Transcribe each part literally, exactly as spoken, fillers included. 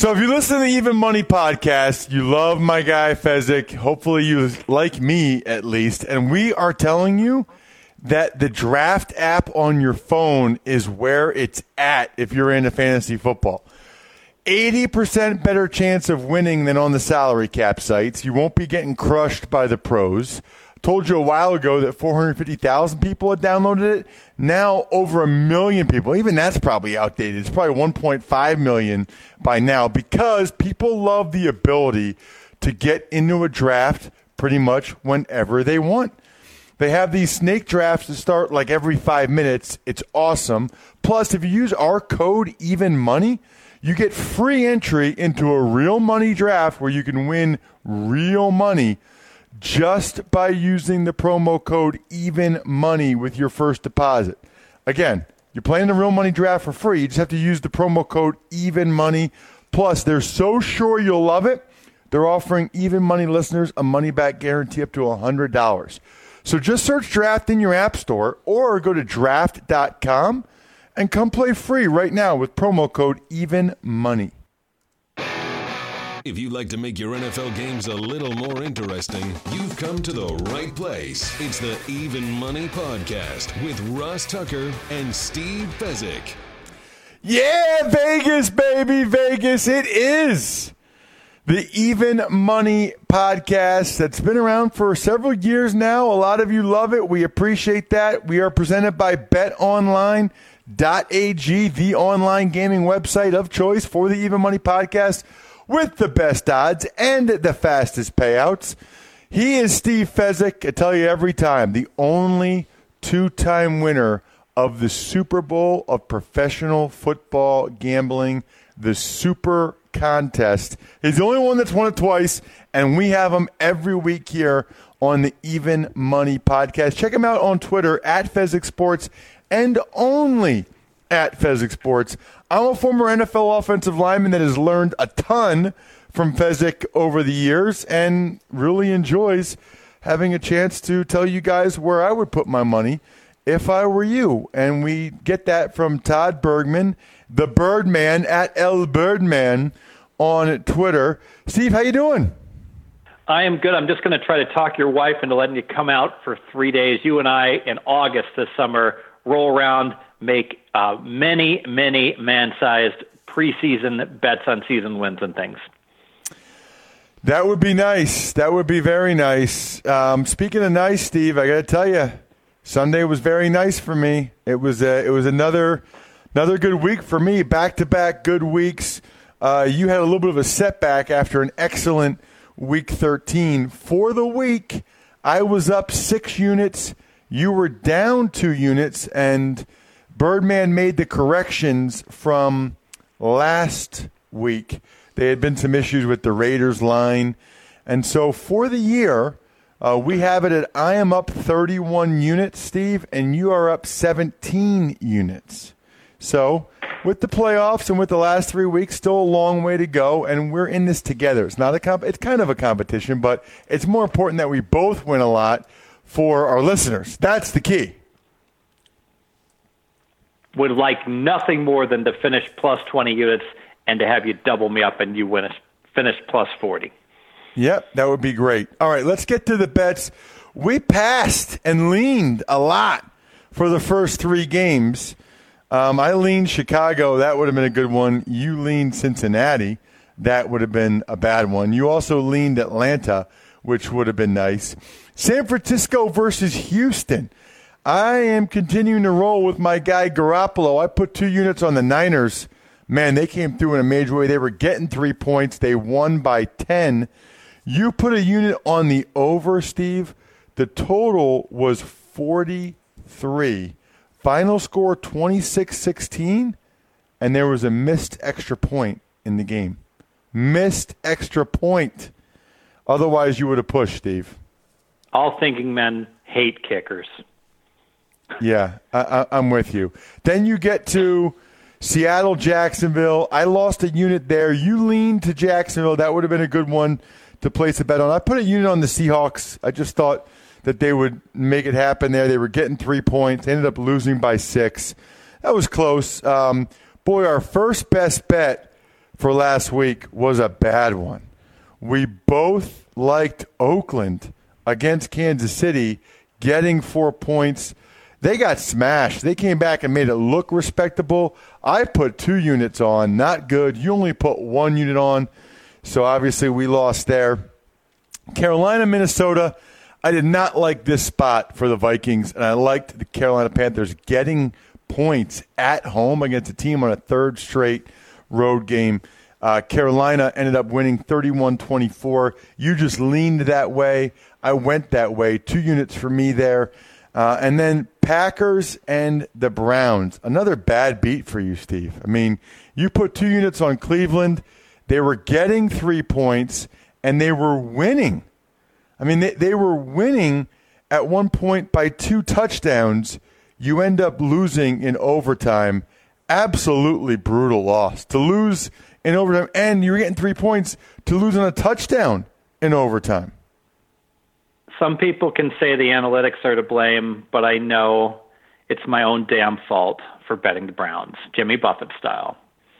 So if you listen to the Even Money podcast, you love my guy Fezzik. Hopefully you like me at least. And we are telling you that the draft app on your phone is where it's at if you're into fantasy football. eighty percent better chance of winning than on the salary cap sites. You won't be getting crushed by the pros. Told you a while ago that four hundred fifty thousand people had downloaded it. Now over a million people. Even that's probably outdated. It's probably one point five million by now because people love the ability to get into a draft pretty much whenever they want. They have these snake drafts that start like every five minutes. It's awesome. Plus, if you use our code EVENMONEY, you get free entry into a real money draft where you can win real money just by using the promo code EVENMONEY with your first deposit. Again, you're playing the real money draft for free. You just have to use the promo code EVENMONEY. Plus, they're so sure you'll love it, they're offering Even Money listeners a money-back guarantee up to one hundred dollars. So just search Draft in your app store or go to draft dot com and come play free right now with promo code EVENMONEY. If you'd like to make your N F L games a little more interesting, you've come to the right place. It's the Even Money Podcast with Ross Tucker and Steve Fezzik. Yeah, Vegas, baby, Vegas. It is the Even Money Podcast that's been around for several years now. A lot of you love it. We appreciate that. We are presented by bet online dot a g, the online gaming website of choice for the Even Money Podcast, with the best odds and the fastest payouts. He is Steve Fezzik. I tell you every time, the only two-time winner of the Super Bowl of professional football gambling, the Super Contest. He's the only one that's won it twice, and we have him every week here on the Even Money Podcast. Check him out on Twitter, at Fezzik Sports, and only at Fezzik Sports. I'm a former N F L offensive lineman that has learned a ton from Fezzik over the years and really enjoys having a chance to tell you guys where I would put my money if I were you. And we get that from Todd Bergman, the Birdman, at L Birdman on Twitter. Steve, how you doing? I am good. I'm just going to try to talk your wife into letting you come out for three days. You and I, in August this summer, roll around, make uh, many, many man-sized preseason bets on season wins and things. That would be nice. That would be very nice. Um, speaking of nice, Steve, I got to tell you, Sunday was very nice for me. It was uh, it was another another good week for me. Back-to-back good weeks. Uh, you had a little bit of a setback after an excellent week thirteen. For the week, I was up six units. You were down two units, and Birdman made the corrections from last week. There had been some issues with the Raiders line. And so for the year, uh, we have it at I am up thirty-one units, Steve, and you are up seventeen units. So with the playoffs and with the last three weeks, still a long way to go, and we're in this together. It's not a comp- It's kind of a competition, but it's more important that we both win a lot for our listeners. That's the key. Would like nothing more than to finish plus twenty units and to have you double me up and you win a, finish plus forty. Yep, that would be great. All right, let's get to the bets. We passed and leaned a lot for the first three games. Um, I leaned Chicago. That would have been a good one. You leaned Cincinnati. That would have been a bad one. You also leaned Atlanta, which would have been nice. San Francisco versus Houston. I am continuing to roll with my guy Garoppolo. I put two units on the Niners. Man, they came through in a major way. They were getting three points. They won by ten. You put a unit on the over, Steve. The total was forty-three. Final score twenty-six sixteen, and there was a missed extra point in the game. Missed extra point. Otherwise, you would have pushed, Steve. All thinking men hate kickers. Yeah, I, I, I'm with you. Then you get to Seattle, Jacksonville. I lost a unit there. You leaned to Jacksonville. That would have been a good one to place a bet on. I put a unit on the Seahawks. I just thought that they would make it happen there. They were getting three points. They ended up losing by six. That was close. Um, boy, our first best bet for last week was a bad one. We both liked Oakland against Kansas City getting four points. They got smashed. They came back and made it look respectable. I put two units on. Not good. You only put one unit on. So obviously we lost there. Carolina, Minnesota. I did not like this spot for the Vikings, and I liked the Carolina Panthers getting points at home against a team on a third straight road game. Uh, Carolina ended up winning thirty-one twenty-four. You just leaned that way. I went that way. Two units for me there. Uh, and then Packers and the Browns. Another bad beat for you, Steve. I mean, you put two units on Cleveland. They were getting three points, and they were winning. I mean, they, they were winning at one point by two touchdowns. You end up losing in overtime. Absolutely brutal loss. To lose in overtime, and you were getting three points to lose on a touchdown in overtime. Some people can say the analytics are to blame, but I know it's my own damn fault for betting the Browns, Jimmy Buffett style.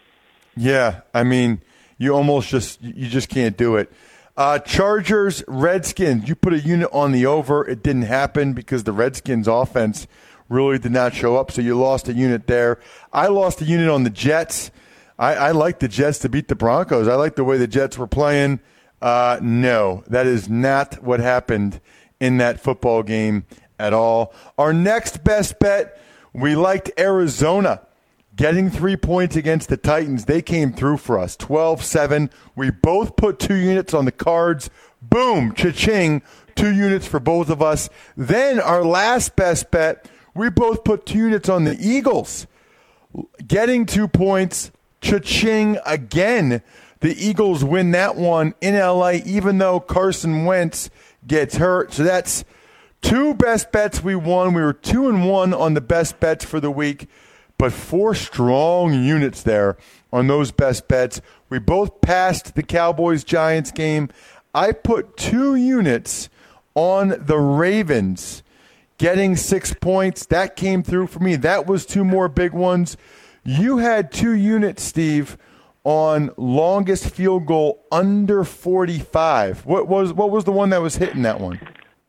Yeah, I mean, you almost just you just can't do it. Uh, Chargers, Redskins. You put a unit on the over. It didn't happen because the Redskins offense really did not show up, so you lost a unit there. I lost a unit on the Jets. I, I like the Jets to beat the Broncos. I like the way the Jets were playing. Uh, no, that is not what happened in that football game at all. Our next best bet, we liked Arizona getting three points against the Titans. They came through for us, twelve seven. We both put two units on the cards. Boom, cha-ching, two units for both of us. Then our last best bet, we both put two units on the Eagles, getting two points, cha-ching again. The Eagles win that one in L A, even though Carson Wentz gets hurt. So that's two best bets we won. We were two and one on the best bets for the week, but four strong units there on those best bets. We both passed the Cowboys-Giants game. I put two units on the Ravens getting six points. That came through for me. That was two more big ones. You had two units, Steve, on longest field goal under forty-five. What was what was the one that was hitting that one?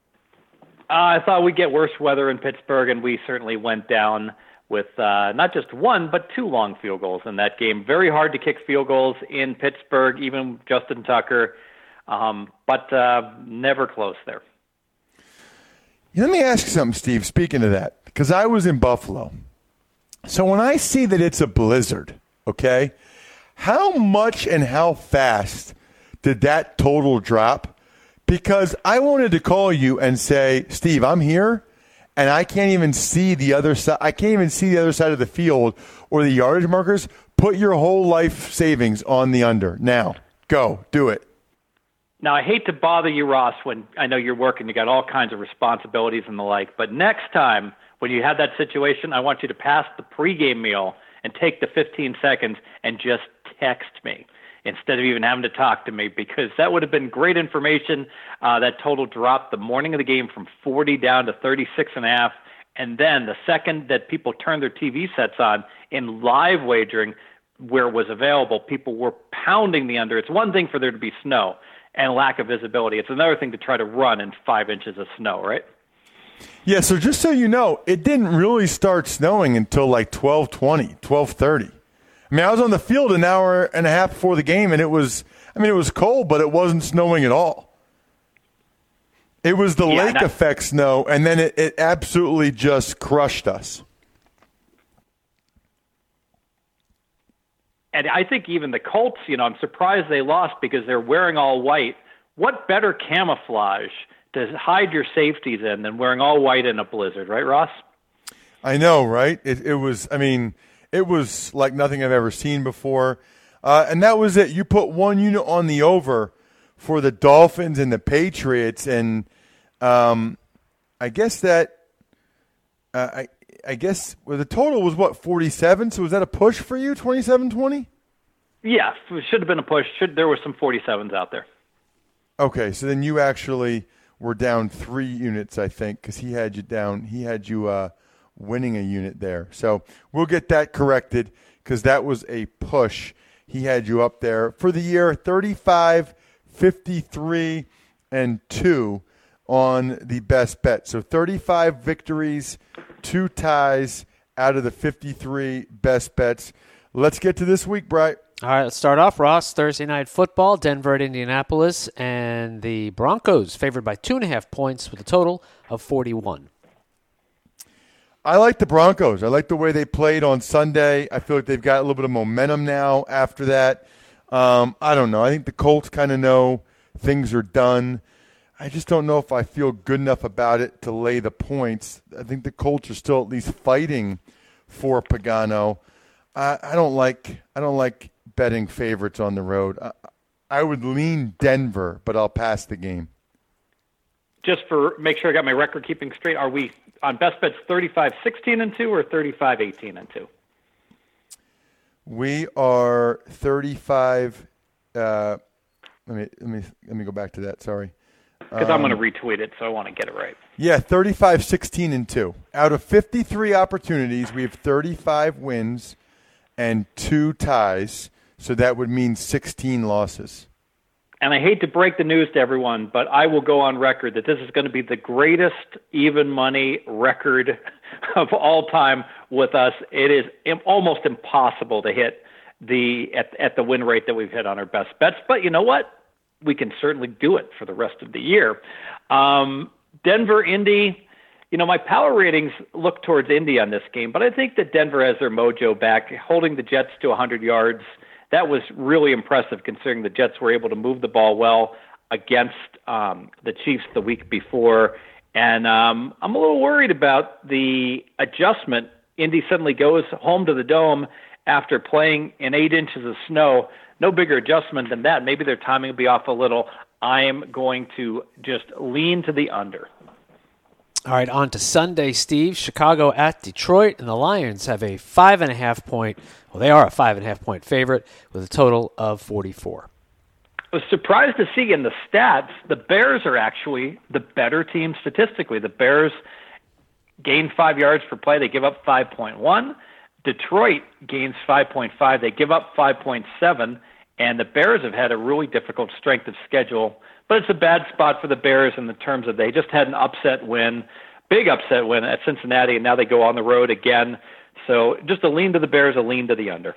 Uh, I thought we'd get worse weather in Pittsburgh, and we certainly went down with uh, not just one, but two long field goals in that game. Very hard to kick field goals in Pittsburgh, even Justin Tucker, um, but uh, never close there. Let me ask you something, Steve, speaking of that, because I was in Buffalo. So when I see that it's a blizzard, okay, how much and how fast did that total drop? Because I wanted to call you and say, Steve, I'm here, and I can't even see the other side. I can't even see the other side of the field or the yardage markers. Put your whole life savings on the under. Now, go. Do it. Now, I hate to bother you, Ross, when I know you're working. You got all kinds of responsibilities and the like. But next time when you have that situation, I want you to pass the pregame meal and take the fifteen seconds and just text me instead of even having to talk to me, because that would have been great information. Uh, that total dropped the morning of the game from forty down to thirty-six and a half. And then the second that people turned their T V sets on in live wagering where it was available, people were pounding the under. It's one thing for there to be snow and lack of visibility. It's another thing to try to run in five inches of snow, right? Yeah, so just so you know, it didn't really start snowing until like twelve twenty, twelve thirty. I mean, I was on the field an hour and a half before the game, and it was, I mean, it was cold, but it wasn't snowing at all. It was the yeah, lake I, effect snow, and then it, it absolutely just crushed us. And I think even the Colts, you know, I'm surprised they lost because they're wearing all white. What better camouflage to hide your safeties in than wearing all white in a blizzard, right, Ross? I know, right? It, it was, I mean, it was like nothing I've ever seen before. Uh, and that was it. You put one unit on the over for the Dolphins and the Patriots, and um, I guess that uh, I I guess well, the total was what, forty-seven? So was that a push for you, twenty-seven twenty? Yeah, it should have been a push. Should there were some forty-sevens out there. Okay, so then you actually were down three units, I think, because he had you down. He had you uh, winning a unit there. So we'll get that corrected because that was a push. he had you up there. For the year, thirty-five, fifty-three, and two on the best bet. So thirty-five victories, two ties out of the fifty-three best bets. Let's get to this week, Bright. All right, let's start off, Ross. Thursday night football, Denver at Indianapolis, and the Broncos favored by two and a half points with a total of forty-one. I like the Broncos. I like the way they played on Sunday. I feel like they've got a little bit of momentum now after that. Um, I don't know. I think the Colts kind of know things are done. I just don't know if I feel good enough about it to lay the points. I think the Colts are still at least fighting for Pagano. I, I don't like. I don't like. betting favorites on the road. I, I would lean Denver, but I'll pass the game. Just for make sure I got my record keeping straight, are we on best bets thirty-five sixteen and two or thirty-five eighteen and two? We are thirty-five. Uh, let me let me let me go back to that. Sorry, because um, I'm going to retweet it, so I want to get it right. Yeah, thirty-five sixteen and two. Out of fifty-three opportunities, we have thirty-five wins and two ties. So that would mean sixteen losses. And I hate to break the news to everyone, but I will go on record that this is going to be the greatest even money record of all time with us. It is almost impossible to hit the at, at the win rate that we've hit on our best bets. But you know what? We can certainly do it for the rest of the year. Um, Denver, Indy, you know, my power ratings look towards Indy on this game, but I think that Denver has their mojo back, holding the Jets to one hundred yards. That was really impressive considering the Jets were able to move the ball well against um, the Chiefs the week before. And um, I'm a little worried about the adjustment. Indy suddenly goes home to the Dome after playing in eight inches of snow. No bigger adjustment than that. Maybe their timing will be off a little. I am going to just lean to the under. All right, on to Sunday, Steve. Chicago at Detroit, and the Lions have a five and a half point. Well, they are a five and a half point favorite with a total of forty-four. I was surprised to see in the stats the Bears are actually the better team statistically. The Bears gain five yards per play. They give up five point one. Detroit gains five point five. They give up five point seven. And the Bears have had a really difficult strength of schedule. But it's a bad spot for the Bears in the terms of they just had an upset win, big upset win at Cincinnati, and now they go on the road again. So just a lean to the Bears, a lean to the under.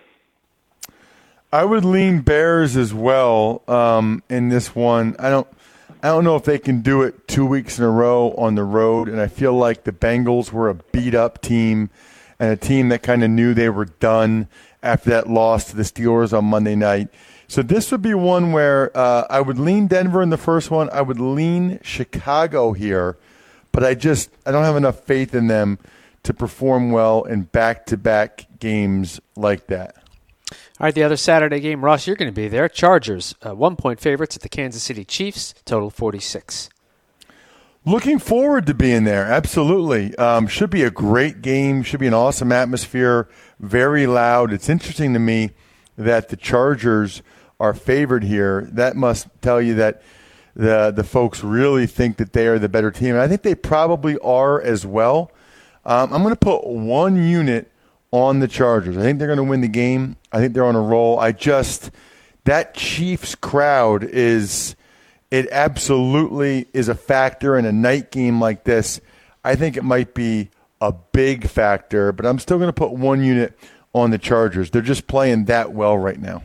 I would lean Bears as well um, in this one. I don't I don't know if they can do it two weeks in a row on the road, and I feel like the Bengals were a beat-up team and a team that kind of knew they were done after that loss to the Steelers on Monday night. So this would be one where uh, I would lean Denver in the first one. I would lean Chicago here, but I just I don't have enough faith in them to perform well in back-to-back games like that. All right, the other Saturday game, Ross, you're going to be there. Chargers, uh, one-point favorites at the Kansas City Chiefs, total forty-six. Looking forward to being there, absolutely. Um, should be a great game, should be an awesome atmosphere, very loud. It's interesting to me that the Chargers are favored here. That must tell you that the the folks really think that they are the better team. And I think they probably are as well. Um, I'm going to put one unit on the Chargers. I think they're going to win the game. I think they're on a roll. I just – that Chiefs crowd is – it absolutely is a factor in a night game like this. I think it might be a big factor, but I'm still going to put one unit on the Chargers. They're just playing that well right now.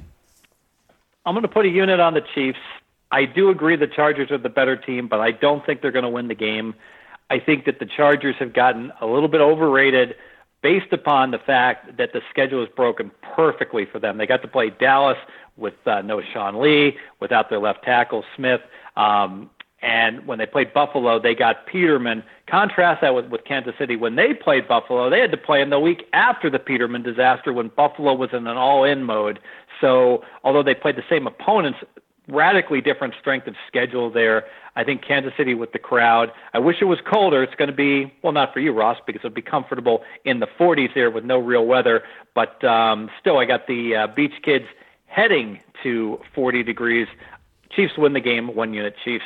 I'm going to put a unit on the Chiefs. I do agree the Chargers are the better team, but I don't think they're going to win the game. I think that the Chargers have gotten a little bit overrated based upon the fact that the schedule is broken perfectly for them. They got to play Dallas with uh, no Sean Lee, without their left tackle, Smith. Um, and when they played Buffalo, they got Peterman. Contrast that with, with Kansas City. When they played Buffalo, they had to play him the week after the Peterman disaster when Buffalo was in an all-in mode. So although they played the same opponents, radically different strength of schedule there. I think Kansas City with the crowd. I wish it was colder. It's going to be, well, not for you, Ross, because it'll be comfortable in the forties there with no real weather. But um, still, I got the uh, Beach Kids heading to forty degrees. Chiefs win the game, one unit Chiefs.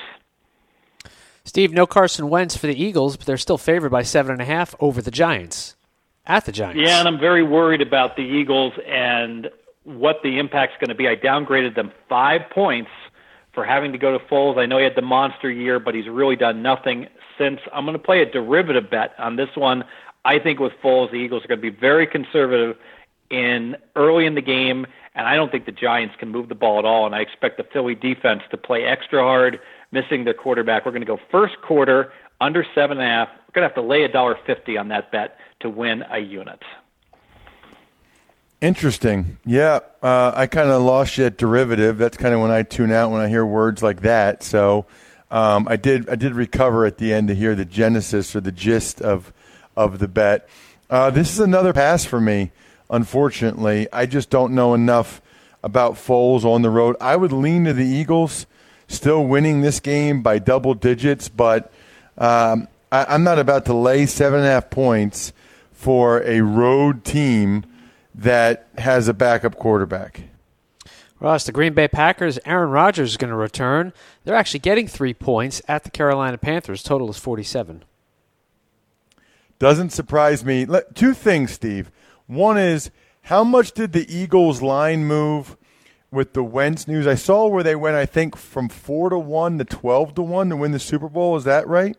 Steve, no Carson Wentz for the Eagles, but they're still favored by seven and a half over the Giants, at the Giants. Yeah, and I'm very worried about the Eagles and what the impact's going to be. I downgraded them five points for having to go to Foles. I know he had the monster year, but he's really done nothing since. I'm going to play a derivative bet on this one. I think with Foles, the Eagles are going to be very conservative in early in the game, and I don't think the Giants can move the ball at all, and I expect the Philly defense to play extra hard, missing their quarterback. We're going to go first quarter, under seven and a half. We're going to have to lay one dollar fifty on that bet to win a unit. Interesting. Yeah, uh, I kind of lost you at derivative. That's kind of when I tune out when I hear words like that. So um, I did I did recover at the end to hear the genesis or the gist of of the bet. Uh, this is another pass for me, unfortunately. I just don't know enough about Foles on the road. I would lean to the Eagles still winning this game by double digits, but um, I, I'm not about to lay seven and a half points for a road team that has a backup quarterback. Ross, the Green Bay Packers, Aaron Rodgers is going to return. They're actually getting three points at the Carolina Panthers. Total is forty-seven. Doesn't surprise me. Two things, Steve. One is, how much did the Eagles line move with the Wentz news? I saw where they went, I think, from four to one to twelve to one to win the Super Bowl. Is that right?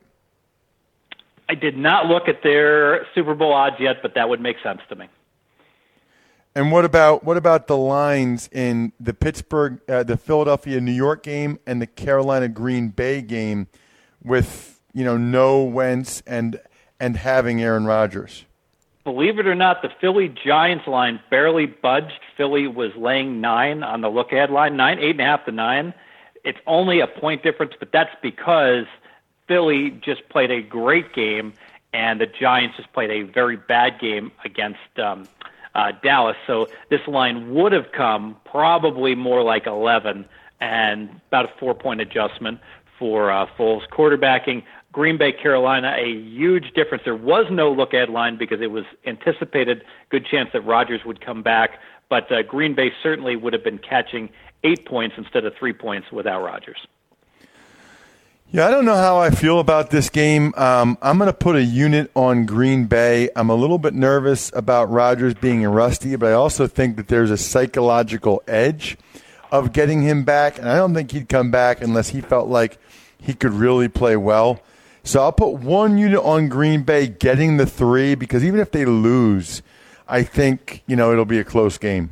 I did not look at their Super Bowl odds yet, but that would make sense to me. And what about what about the lines in the Pittsburgh, uh, the Philadelphia, New York game and the Carolina Green Bay game, with you know no Wentz and and having Aaron Rodgers? Believe it or not, the Philly Giants line barely budged. Philly was laying nine on the look-ahead line, nine, eight and a half to nine. It's only a point difference, but that's because Philly just played a great game, and the Giants just played a very bad game against um, uh, Dallas. So this line would have come probably more like eleven, and about a four-point adjustment for uh, Foles quarterbacking. Green Bay, Carolina, a huge difference. There was no look-ahead line because it was anticipated, good chance that Rodgers would come back, but uh, Green Bay certainly would have been catching eight points instead of three points without Rodgers. Yeah, I don't know how I feel about this game. Um, I'm going to put a unit on Green Bay. I'm a little bit nervous about Rodgers being rusty, but I also think that there's a psychological edge of getting him back, and I don't think he'd come back unless he felt like he could really play well. So I'll put one unit on Green Bay getting the three, because even if they lose, I think, you know, it'll be a close game.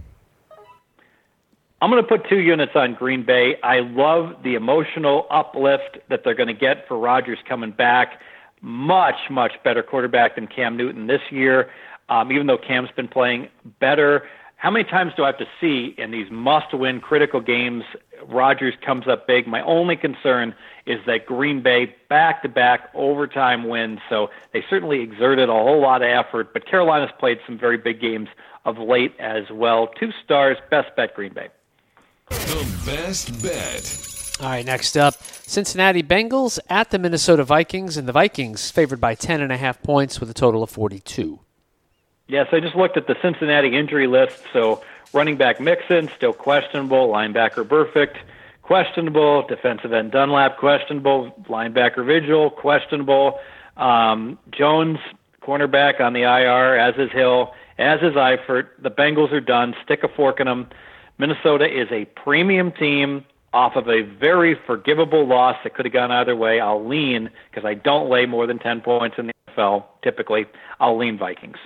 I'm going to put two units on Green Bay. I love the emotional uplift that they're going to get for Rodgers coming back. Much, much better quarterback than Cam Newton this year, um, even though Cam's been playing better. How many times do I have to see in these must-win critical games Rodgers comes up big? My only concern is that Green Bay back-to-back overtime wins, so they certainly exerted a whole lot of effort, but Carolina's played some very big games of late as well. Two stars, best bet Green Bay. The best bet. All right, next up, Cincinnati Bengals at the Minnesota Vikings, and the Vikings favored by ten and a half points with a total of forty-two. Yes, I just looked at the Cincinnati injury list. So running back Mixon, still questionable. Linebacker Burfict, questionable. Defensive end Dunlap, questionable. Linebacker Vigil, questionable. Um, Jones, cornerback on the I R, as is Hill, as is Eifert. The Bengals are done. Stick a fork in them. Minnesota is a premium team off of a very forgivable loss that could have gone either way. I'll lean, because I don't lay more than ten points in the N F L typically. I'll lean Vikings.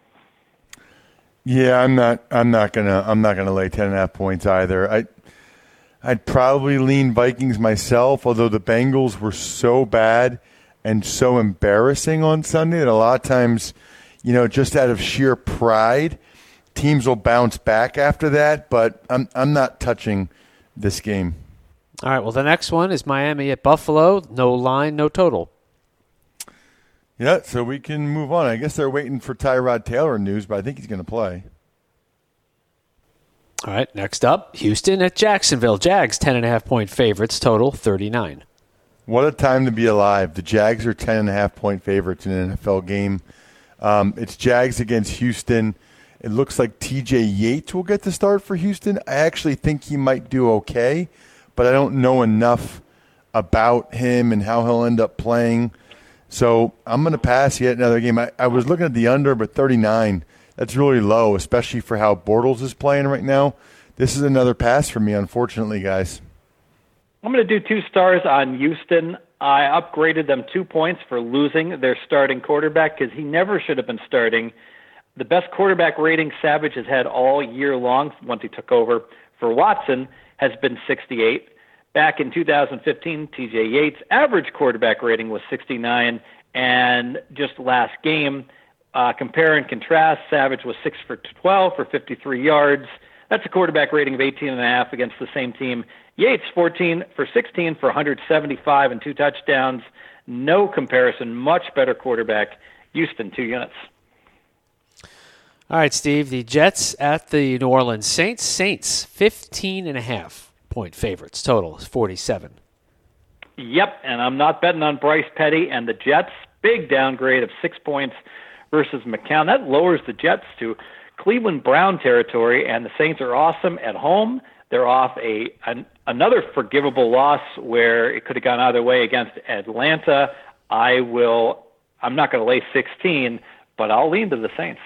Yeah, I'm not. I'm not gonna. I'm not gonna lay ten and a half points either. I, I'd probably lean Vikings myself. Although the Bengals were so bad and so embarrassing on Sunday that a lot of times, you know, just out of sheer pride, teams will bounce back after that. But I'm. I'm not touching this game. All right. Well, the next one is Miami at Buffalo. No line, no total. Yeah, so we can move on. I guess they're waiting for Tyrod Taylor news, but I think he's going to play. All right, next up, Houston at Jacksonville. Jags, ten and a half point favorites, total thirty-nine. What a time to be alive. The Jags are ten and a half point favorites in an N F L game. Um, it's Jags against Houston. It looks like T J Yates will get the start for Houston. I actually think he might do okay, but I don't know enough about him and how he'll end up playing. So I'm going to pass yet another game. I, I was looking at the under, but thirty-nine that's really low, especially for how Bortles is playing right now. This is another pass for me, unfortunately, guys. I'm going to do two stars on Houston. I upgraded them two points for losing their starting quarterback because he never should have been starting. The best quarterback rating Savage has had all year long once he took over for Watson has been sixty-eight. Back in two thousand fifteen, T J Yates' average quarterback rating was sixty-nine, and just last game, uh, compare and contrast, Savage was six for twelve for fifty-three yards. That's a quarterback rating of eighteen and a half against the same team. Yates, fourteen for sixteen for one hundred seventy-five and two touchdowns. No comparison, much better quarterback. Houston, two units. All right, Steve, the Jets at the New Orleans Saints. Saints, fifteen and a half point favorites. Total is forty-seven. Yep, and I'm not betting on Bryce Petty and the Jets. Big downgrade of six points versus McCown. That lowers the Jets to Cleveland Brown territory, and the Saints are awesome at home. They're off a an, another forgivable loss where it could have gone either way against Atlanta. I will. I'm not going to lay sixteen, but I'll lean to the Saints.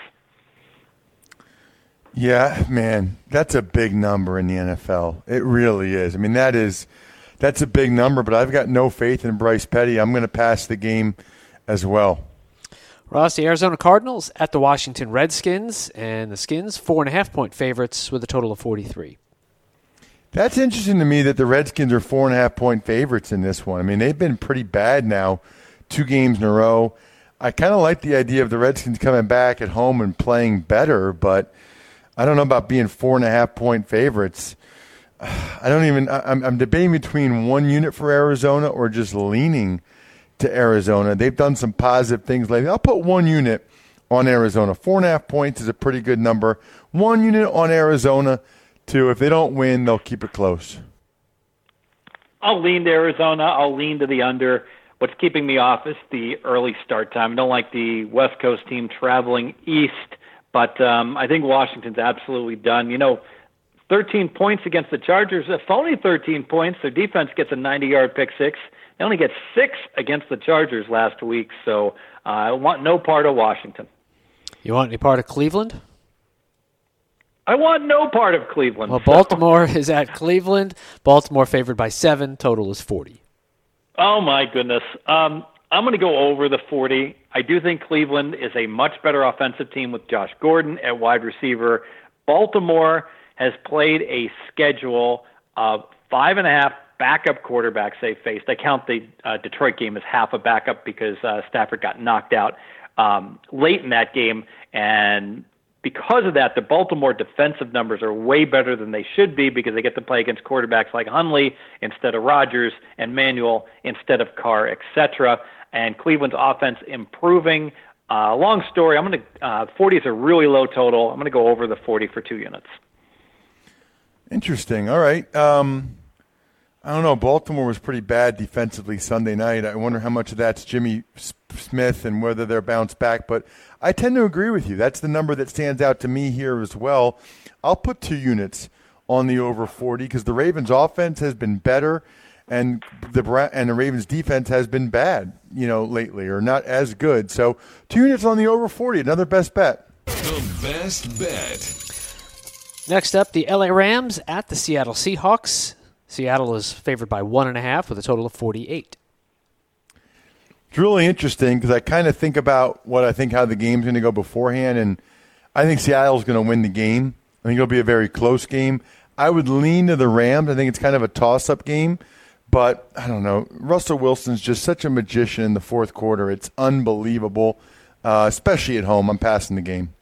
Yeah, man, that's a big number in the N F L. It really is. I mean, that is that's a big number, but I've got no faith in Bryce Petty. I'm going to pass the game as well. Ross, the Arizona Cardinals at the Washington Redskins, and the Skins, four and a half point favorites with a total of forty-three. That's interesting to me that the Redskins are four and a half point favorites in this one. I mean, they've been pretty bad now, two games in a row. I kind of like the idea of the Redskins coming back at home and playing better, but I don't know about being four and a half point favorites. I don't even. I'm, I'm debating between one unit for Arizona or just leaning to Arizona. They've done some positive things lately. I'll put one unit on Arizona. Four and a half points is a pretty good number. One unit on Arizona. Two, if they don't win, they'll keep it close. I'll lean to Arizona. I'll lean to the under. What's keeping me off is the early start time. I don't like the West Coast team traveling east, but um, I think Washington's absolutely done. You know, thirteen points against the Chargers, if only thirteen points. Their defense gets a ninety-yard pick six. They only get six against the Chargers last week, so uh, I want no part of Washington. You want any part of Cleveland? I want no part of Cleveland. Well, Baltimore is at Cleveland. Baltimore favored by seven. Total is forty. Oh, my goodness. Um, I'm going to go over the forty. I do think Cleveland is a much better offensive team with Josh Gordon at wide receiver. Baltimore has played a schedule of five and a half backup quarterbacks they faced. I count the uh, Detroit game as half a backup because uh, Stafford got knocked out um, late in that game, and because of that, the Baltimore defensive numbers are way better than they should be because they get to play against quarterbacks like Hundley instead of Rodgers and Manuel instead of Carr, et cetera. And Cleveland's offense improving. Uh, long story. I'm going to uh, forty is a really low total. I'm going to go over the forty for two units. Interesting. All right. Um, I don't know. Baltimore was pretty bad defensively Sunday night. I wonder how much of that's Jimmy Smith and whether they're bounced back. But I tend to agree with you. That's the number that stands out to me here as well. I'll put two units on the over forty because the Ravens' offense has been better and the and the Ravens' defense has been bad, you know, lately or not as good. So two units on the over forty, another best bet. The best bet. Next up, the L A Rams at the Seattle Seahawks. Seattle is favored by one and a half with a total of forty-eight. It's really interesting because I kind of think about what I think how the game's going to go beforehand, and I think Seattle's going to win the game. I think it'll be a very close game. I would lean to the Rams. I think it's kind of a toss-up game, but I don't know. Russell Wilson's just such a magician in the fourth quarter. It's unbelievable, uh, especially at home. I'm passing the game.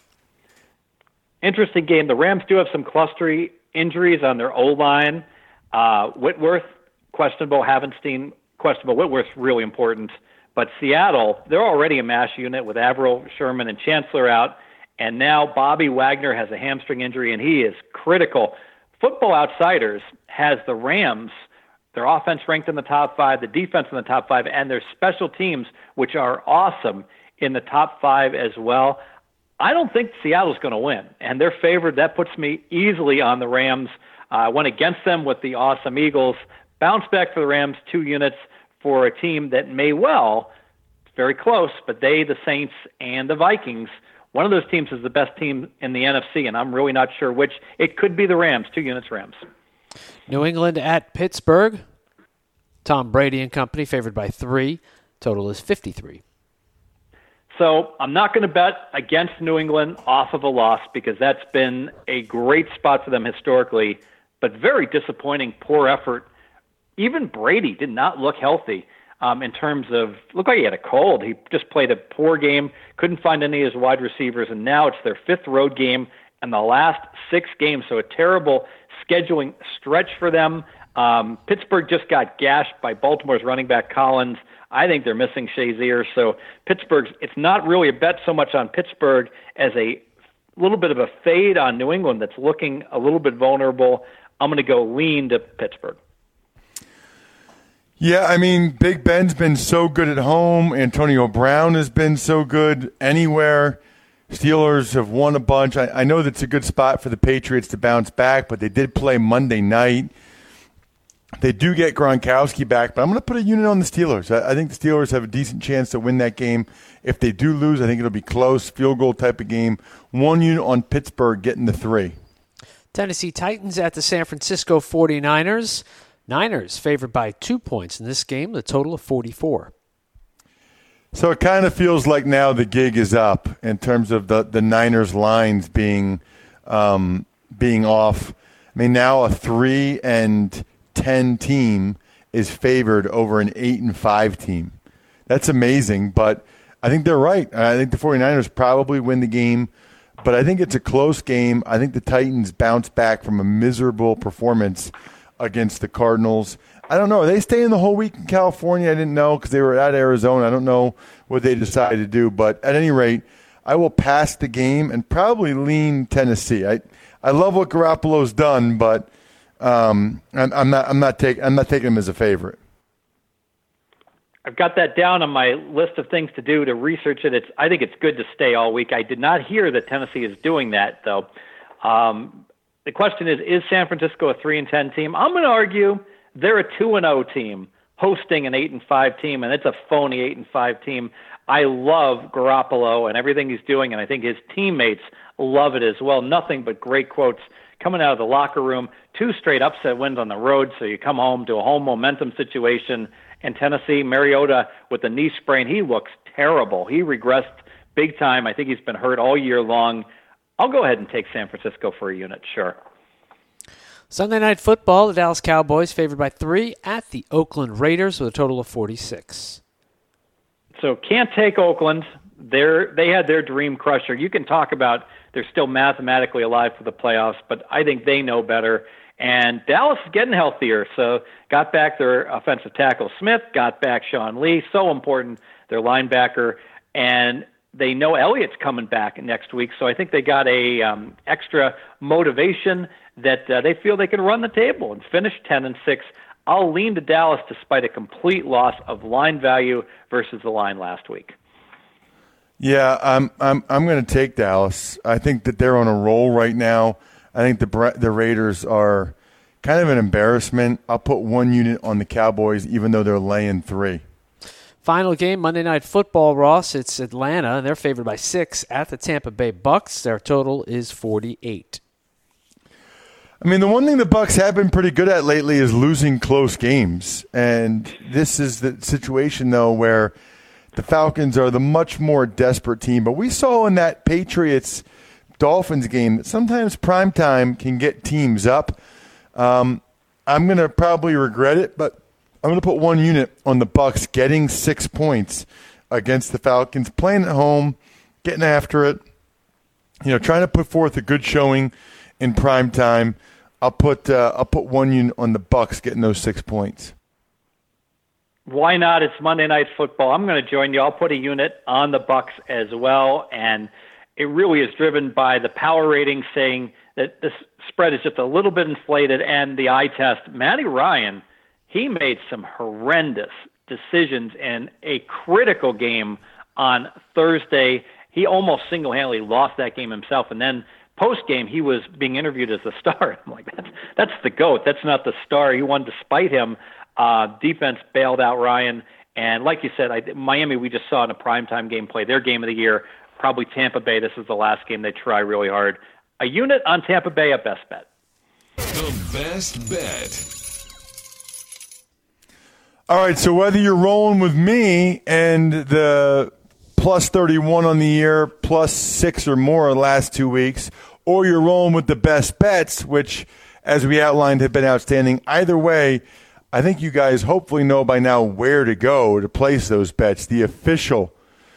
Interesting game. The Rams do have some clustery injuries on their O-line. Uh, Whitworth, questionable. Havenstein, questionable. Whitworth's really important. But Seattle, they're already a mash unit with Averill, Sherman, and Chancellor out. And now Bobby Wagner has a hamstring injury, and he is critical. Football Outsiders has the Rams, their offense ranked in the top five, the defense in the top five, and their special teams, which are awesome, in the top five as well. I don't think Seattle's going to win, and they're favored. That puts me easily on the Rams. I uh, went against them with the awesome Eagles. Bounce back for the Rams, two units for a team that may well, it's very close, but they, the Saints, and the Vikings One of those teams is the best team in the N F C, and I'm really not sure which. It could be the Rams. Two units Rams. New England at Pittsburgh. Tom Brady and company favored by three. Total is fifty-three. So I'm not going to bet against New England off of a loss because that's been a great spot for them historically, but very disappointing, poor effort. Even Brady did not look healthy um, in terms of, looked like he had a cold. He just played a poor game, couldn't find any of his wide receivers, and now it's their fifth road game in the last six games, so a terrible scheduling stretch for them. Um, Pittsburgh just got gashed by Baltimore's running back Collins. I think they're missing Shazier. So Pittsburgh's, it's not really a bet so much on Pittsburgh as a little bit of a fade on New England that's looking a little bit vulnerable. I'm going to go lean to Pittsburgh. Yeah, I mean, Big Ben's been so good at home. Antonio Brown has been so good anywhere. Steelers have won a bunch. I, I know that's a good spot for the Patriots to bounce back, but they did play Monday night. They do get Gronkowski back, but I'm going to put a unit on the Steelers. I, I think the Steelers have a decent chance to win that game. If they do lose, I think it'll be close, field goal type of game. One unit on Pittsburgh getting the three. Tennessee Titans at the San Francisco forty-niners. Niners favored by two points in this game, the total of forty-four. So it kind of feels like now the gig is up in terms of the, the Niners lines being um, being off. I mean, now a three and ten team is favored over an eight and five team. That's amazing, but I think they're right. I think the forty-niners probably win the game, but I think it's a close game. I think the Titans bounce back from a miserable performance against the Cardinals. I don't know. Are they staying the whole week in California? I didn't know because they were at Arizona. I don't know what they decided to do, but at any rate, I will pass the game and probably lean Tennessee. I I love what Garoppolo's done, but Um, I'm, I'm not. I'm not taking. I'm not taking him as a favorite. I've got that down on my list of things to do to research it. It's. I think it's good to stay all week. I did not hear that Tennessee is doing that though. Um, the question is: Is San Francisco a three and ten team? I'm going to argue they're a two and zero team hosting an eight and five team, and it's a phony eight and five team. I love Garoppolo and everything he's doing, and I think his teammates love it as well. Nothing but great quotes coming out of the locker room. Two straight upset wins on the road, so you come home to a home momentum situation. In Tennessee, Mariota with the knee sprain, he looks terrible. He regressed big time. I think he's been hurt all year long. I'll go ahead and take San Francisco for a unit, sure. Sunday Night Football, the Dallas Cowboys favored by three at the Oakland Raiders with a total of forty-six. So can't take Oakland. They're, they had their dream crusher. You can talk about they're still mathematically alive for the playoffs, but I think they know better. And Dallas is getting healthier, so got back their offensive tackle Smith, got back Sean Lee, so important, their linebacker, and they know Elliott's coming back next week, so I think they got a um, extra motivation that uh, they feel they can run the table and finish ten and six. I'll lean to Dallas despite a complete loss of line value versus the line last week. Yeah, I'm I'm I'm going to take Dallas. I think that they're on a roll right now. I think the the Raiders are kind of an embarrassment. I'll put one unit on the Cowboys, even though they're laying three. Final game, Monday Night Football, Ross. It's Atlanta, and they're favored by six at the Tampa Bay Bucks. Their total is forty-eight. I mean, the one thing the Bucks have been pretty good at lately is losing close games, and this is the situation though where the Falcons are the much more desperate team. But we saw in that Patriots-Dolphins game that sometimes primetime can get teams up. Um, I'm going to probably regret it, but I'm going to put one unit on the Bucks getting six points against the Falcons, playing at home, getting after it, you know, trying to put forth a good showing in primetime. I'll put uh, I'll put one unit on the Bucks getting those six points. Why not? It's Monday Night Football. I'm going to join you. I'll put a unit on the Bucks as well, and it really is driven by the power rating saying that this spread is just a little bit inflated, and the eye test. Matty Ryan, he made some horrendous decisions in a critical game on Thursday. He almost single-handedly lost that game himself, and then post-game he was being interviewed as the star. I'm like, that's, that's the GOAT. That's not the star. He won despite him. Uh, defense bailed out Ryan. And like you said, I, Miami, we just saw in a primetime game play their game of the year probably Tampa Bay. This is the last game they try really hard. A unit on Tampa Bay, a best bet. The best bet. All right, so whether you're rolling with me and the plus thirty-one on the year, plus six or more the last two weeks, or you're rolling with the best bets, which, as we outlined, have been outstanding. Either way, I think you guys hopefully know by now where to go to place those bets. The official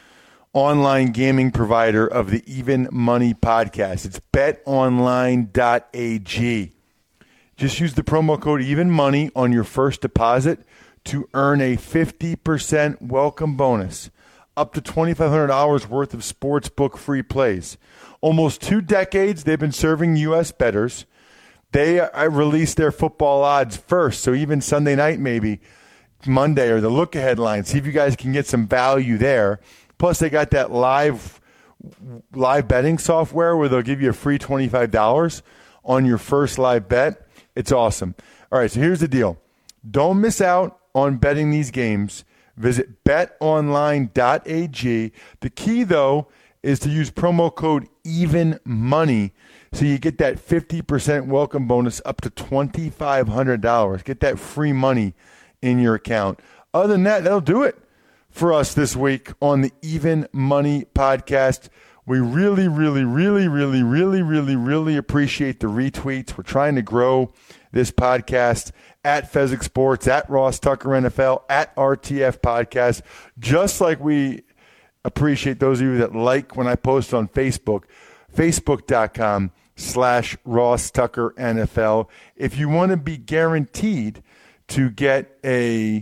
online gaming provider of the Even Money Podcast. It's bet online dot a g. Just use the promo code EvenMoney on your first deposit to earn a fifty percent welcome bonus, up to twenty-five hundred dollars worth of sportsbook free plays. Almost two decades they've been serving U S bettors. They uh, released their football odds first, so even Sunday night, maybe Monday, or the look-ahead line. See if you guys can get some value there. Plus, they got that live live betting software where they'll give you a free twenty-five dollars on your first live bet. It's awesome. All right, so here's the deal. Don't miss out on betting these games. Visit bet online dot a g. The key, though, is to use promo code EvenMoney so you get that fifty percent welcome bonus up to twenty-five hundred dollars. Get that free money in your account. Other than that, that'll do it for us this week on the Even Money Podcast. We really, really, really, really, really, really, really appreciate the retweets. We're trying to grow this podcast at Fezzik Sports, at Ross Tucker N F L, at R T F Podcast, just like we appreciate those of you that like when I post on Facebook, facebook.com slash Ross Tucker NFL. If you want to be guaranteed to get a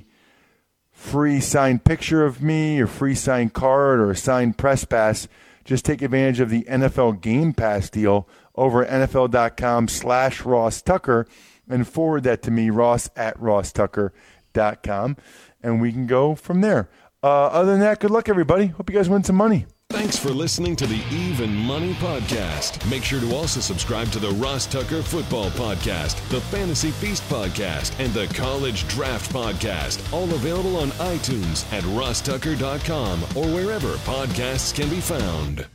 free signed picture of me, or free signed card, or a signed press pass, just take advantage of the N F L Game Pass deal over at nfl.com slash Ross Tucker and forward that to me, Ross at ross tucker dot com, and we can go from there. Uh, other than that, good luck, everybody. Hope you guys win some money. Thanks for listening to the Even Money Podcast. Make sure to also subscribe to the Ross Tucker Football Podcast, the Fantasy Feast Podcast, and the College Draft Podcast, all available on iTunes, at ross tucker dot com, or wherever podcasts can be found.